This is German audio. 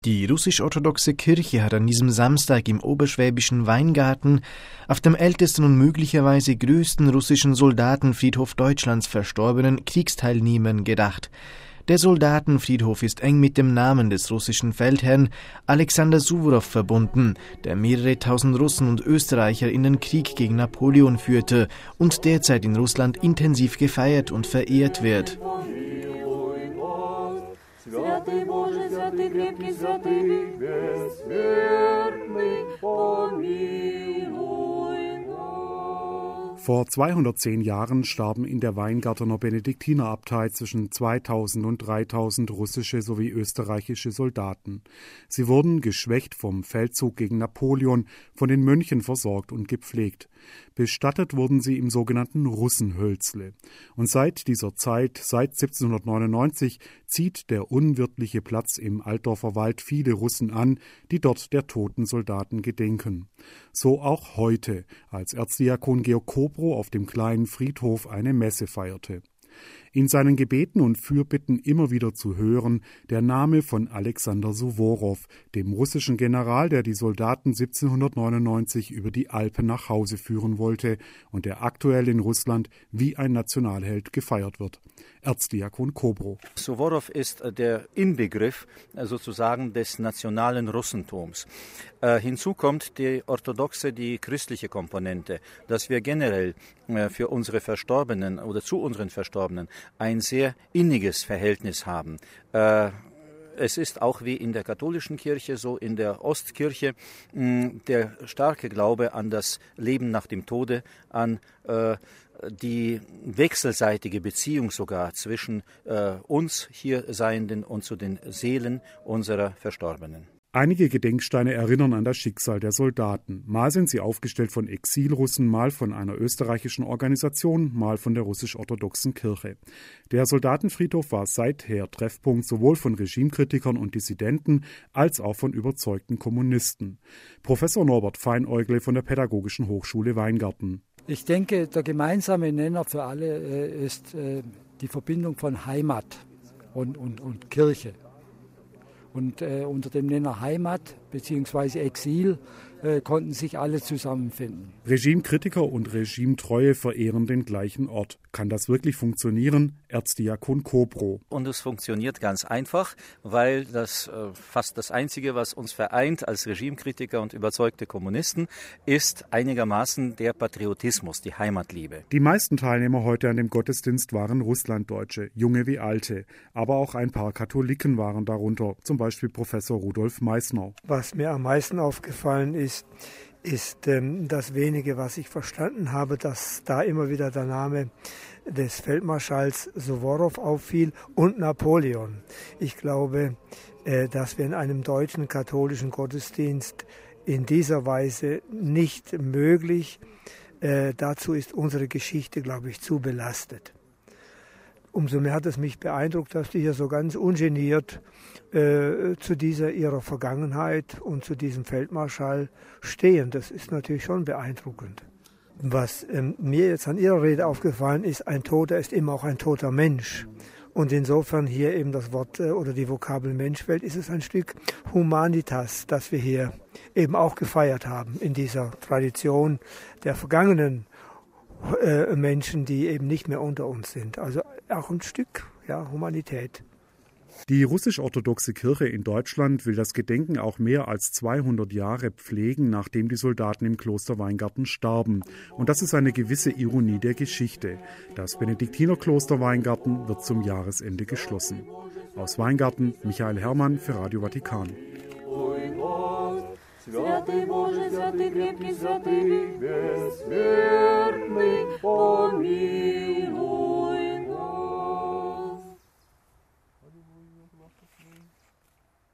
Die russisch-orthodoxe Kirche hat an diesem Samstag im oberschwäbischen Weingarten auf dem ältesten und möglicherweise größten russischen Soldatenfriedhof Deutschlands verstorbenen Kriegsteilnehmern gedacht. Der Soldatenfriedhof ist eng mit dem Namen des russischen Feldherrn Alexander Suworow verbunden, der mehrere tausend Russen und Österreicher in den Krieg gegen Napoleon führte und derzeit in Russland intensiv gefeiert und verehrt wird. Святый Боже, святый крепкий, святый бессмертный, помилуй нас. Vor 210 Jahren starben in der Weingartener Benediktinerabtei zwischen 2000 und 3000 russische sowie österreichische Soldaten. Sie wurden, geschwächt vom Feldzug gegen Napoleon, von den Mönchen versorgt und gepflegt. Bestattet wurden sie im sogenannten Russenhölzle. Und seit dieser Zeit, seit 1799, zieht der unwirtliche Platz im Altdorfer Wald viele Russen an, die dort der toten Soldaten gedenken. So auch heute, als Erzdiakon Georg Kobro auf dem kleinen Friedhof eine Messe feierte. In seinen Gebeten und Fürbitten immer wieder zu hören der Name von Alexander Suworow, dem russischen General, der die Soldaten 1799 über die Alpen nach Hause führen wollte und der aktuell in Russland wie ein Nationalheld gefeiert wird. Erzdiakon Kobro. Suworow ist der Inbegriff sozusagen des nationalen Russentums. Hinzu kommt die orthodoxe, die christliche Komponente, dass wir generell für unsere Verstorbenen oder zu unseren Verstorbenen ein sehr inniges Verhältnis haben. Es ist auch wie in der katholischen Kirche, so in der Ostkirche, der starke Glaube an das Leben nach dem Tode, an die wechselseitige Beziehung sogar zwischen uns hier Seienden und zu den Seelen unserer Verstorbenen. Einige Gedenksteine erinnern an das Schicksal der Soldaten. Mal sind sie aufgestellt von Exilrussen, mal von einer österreichischen Organisation, mal von der russisch-orthodoxen Kirche. Der Soldatenfriedhof war seither Treffpunkt sowohl von Regimekritikern und Dissidenten als auch von überzeugten Kommunisten. Professor Norbert Feinäugle von der Pädagogischen Hochschule Weingarten. Ich denke, der gemeinsame Nenner für alle ist die Verbindung von Heimat und Kirche. Und unter dem Nenner Heimat bzw. Exil konnten sich alle zusammenfinden. Regimekritiker und Regimetreue verehren den gleichen Ort. Kann das wirklich funktionieren? Erzdiakon Kobro. Und es funktioniert ganz einfach, weil das fast das Einzige, was uns vereint als Regimekritiker und überzeugte Kommunisten, ist einigermaßen der Patriotismus, die Heimatliebe. Die meisten Teilnehmer heute an dem Gottesdienst waren Russlanddeutsche, junge wie alte. Aber auch ein paar Katholiken waren darunter, zum Beispiel Professor Rudolf Meissner. Was mir am meisten aufgefallen ist das wenige, was ich verstanden habe, dass da immer wieder der Name des Feldmarschalls Suworow auffiel und Napoleon. Ich glaube, dass wir in einem deutschen katholischen Gottesdienst in dieser Weise nicht möglich. Dazu ist unsere Geschichte, glaube ich, zu belastet. Umso mehr hat es mich beeindruckt, dass die hier so ganz ungeniert zu ihrer Vergangenheit und zu diesem Feldmarschall stehen. Das ist natürlich schon beeindruckend. Was mir jetzt an Ihrer Rede aufgefallen ist, ein Toter ist immer auch ein toter Mensch. Und insofern hier eben das Wort oder die Vokabel Mensch fällt, ist es ein Stück Humanitas, das wir hier eben auch gefeiert haben in dieser Tradition der vergangenen Menschen, die eben nicht mehr unter uns sind. Also auch ein Stück Humanität. Die russisch-orthodoxe Kirche in Deutschland will das Gedenken auch mehr als 200 Jahre pflegen, nachdem die Soldaten im Kloster Weingarten starben. Und das ist eine gewisse Ironie der Geschichte. Das Benediktinerkloster Weingarten wird zum Jahresende geschlossen. Aus Weingarten, Michael Herrmann für Radio Vatikan. Святый Боже, святый крепкий, святый бессмертный,